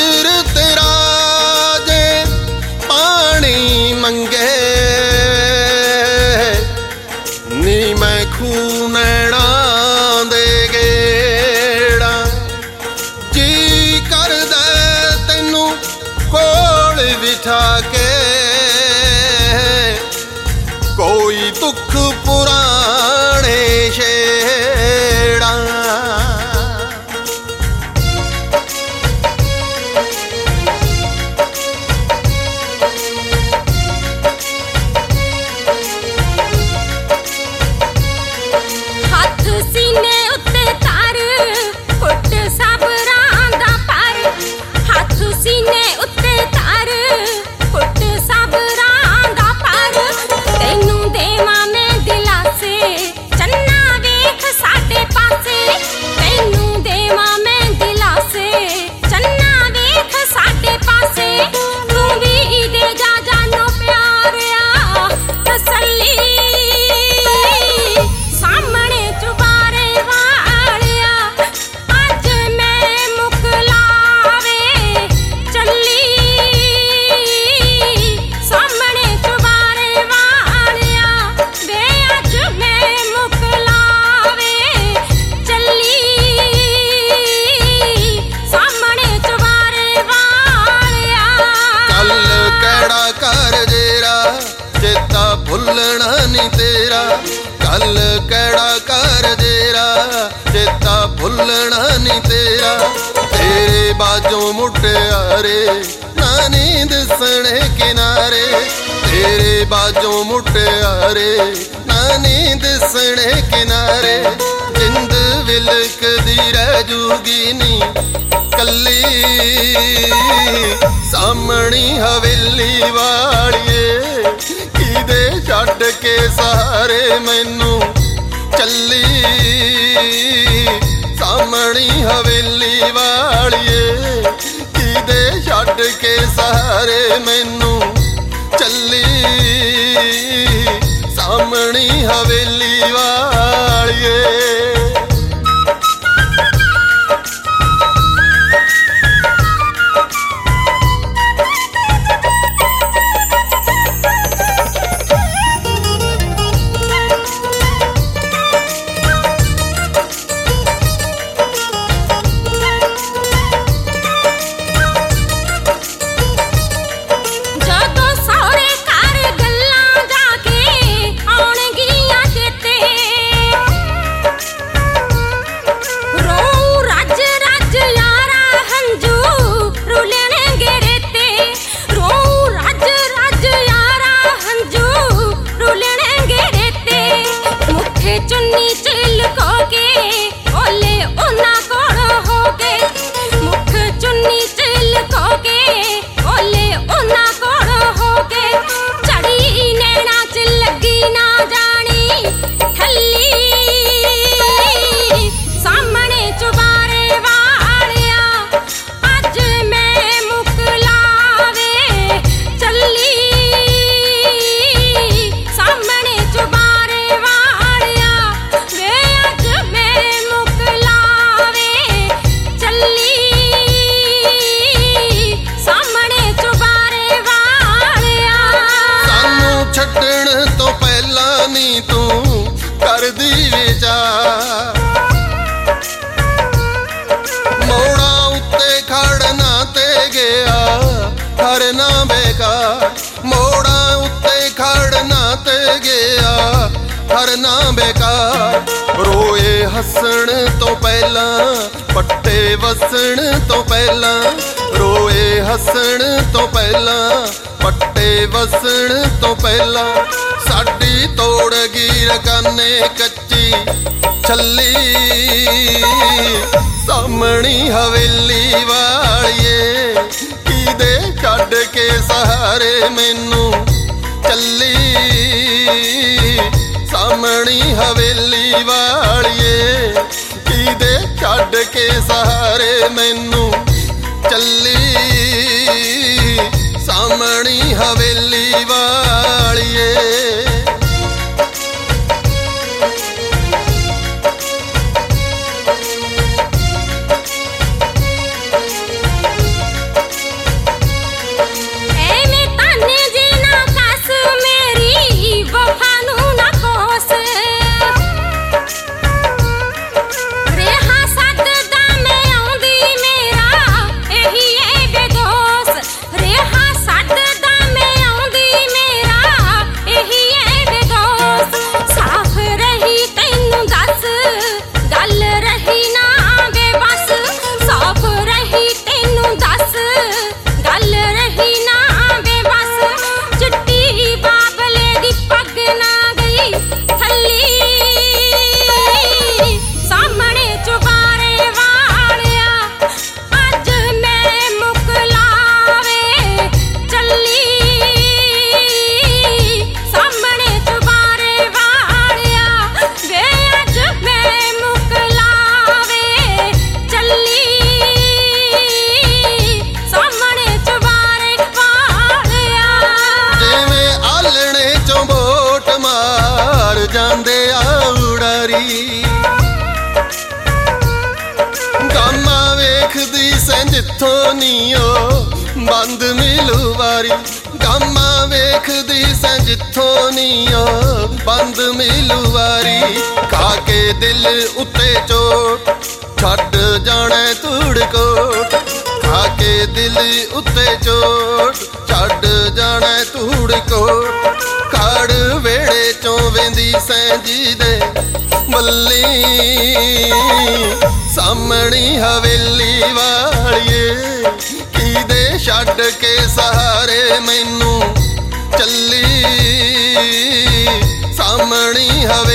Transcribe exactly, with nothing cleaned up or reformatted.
सिर तेरा जे पानी मंगे नी मैं खून नैना दे गेड़ा जी कर दे तैनू कोल बिठा के कोई दुख पुराने छेड़ा हथ सीने उत्ते तार कुट सबरां दा पर हथ सीने उत्ते तार कुट सबरां दा पर तैनू देवां मैं दिलासे चन्ना वेख साडे पासे तैनू देवां मैं दिलासे चन्ना वेख साडे पासे तू भी दे जा जानो प्यारिया तसल्ली सामने चुबारे वालिया अज मैं मुकलावे चली सामने चुबारे वालिया वे अज मैं मुकलावे चली सामने चुबारे वालिया कल केड़ा कर जेरा चेता भुलना नी तेरा कल केड़ा कर जेरा चेता भुलना नी तेरा तेरे बाजों मुटियारे ना नींद सने किनारे तेरे बाजों मुटियारे ना नींद सने किनारे जिंद विलक दी रह जूगी नी कली सामणी हवेली वालिए किदे छड्ड के सहारे मैनू चली सामणी हवेली वालिए किदे छड्ड के सहारे मैनू चली सामणी हवेली वालिए ਜਦੋਂ ਸਹੁਰੇ ਘਰ ਗੱਲਾਂ ਜਾ ਕੇ ਆਉਣਗੀਆਂ ਚੇਤੇ ਰੋਊ ਰੱਜ ਰੱਜ ਯਾਰਾ ਹੰਝੂ ਰੁਲਣਗੇ ਰੇਤੇ ਰੋਊ ਰੱਜ ਰੱਜ ਯਾਰਾ ਹੰਝੂ ਰੁਲਣਗੇ ਰੇਤੇ ਮੁੱਠੇ ਚੁੰਨੀ ਚ ਲੁਕੋ ਕੇ ਓਲੇ ਉਹਨਾਂ ਕੋਲ ਹੋ ਕੇ ਮੁੱਠ ਚੁੰਨੀ ਚ ਲੁਕੋ ਕੇ ਓਲੇ ਉਹਨਾਂ ਕੋਲ ਹੋ ਕੇ ਝੜੀ ਨੈਣਾ ਚ ਲੱਗੀ ਨਾ ਜਾਣੀ ਠੱਲੀ ਸਾਹਮਣੇ ਚੁਬਾਰੇ ਵਾਲਿਆ ਅੱਜ ਮੈਂ ਮੁਕਲਾਵੇ ਚੱਲੀ ਸਾਹਮਣੇ ਚੁਬਾਰੇ ਵਾਲਿਆ ਵੇ ਅੱਜ ਮੈਂ ਮੁਕਲਾਵੇ ਚੱਲੀ ਸਾਹਮਣੇ ਚੁਬਾਰੇ ਵਾਲਿਆ सानू छड्डण तो पहला नी तू करदी विचार मोड़ा उत्ते खड़ना ते गया हरना बेकार मोड़ा उत्ते खड़ना ते गया हरना बेकार रोए हसण तो पहला पट्टे वसण तो पहला रोए हसण तो पहला पट्टे वसण तो पहला साडी तोड़ गिर काने कच्ची छली सामणी हवेली वालिए किदे छड्ड के सहारे मैनू चली सामणी हवेली वालिए किदे छड्ड के सहारे मैनू चली सामणी हवेली वालिए ਜਿੱਥੋਂ ਨੀ ਉਹ ਬੰਦ ਮਿਲੂ ਵਾਰੀ ਗਾਮਾ ਵੇਖਦੀ ਸੈਂ ਜਿੱਥੋਂ ਨੀ ਉਹ ਬੰਦ ਮਿਲੂ ਵਾਰੀ ਖਾ ਕੇ ਦਿਲ ਉੱਤੇ ਚੋਟ ਛੱਡ ਜਾਣਾ ਧੂੜ ਕੋਟ ਖਾ ਕੇ ਦਿਲ ਉੱਤੇ ਚੋਟ ਛੱਡ ਜਾਣਾ ਧੂੜ ਕੋਟ ਕਾੜ ਵੇੜੇ ਚੋਂ ਵੇਂਦੀ ਸੈਂ ਜੀ ਦੇ ਬੱਲੀ ਸਾਹਮਣੀ ਹਵੇਲੀ ਵਾਲੀਏ ਕਿਦੇ ਛੱਡ ਕੇ ਸਹਾਰੇ ਮੈਨੂੰ ਚੱਲੀ ਸਾਹਮਣੀ ਹਵੇਲੀ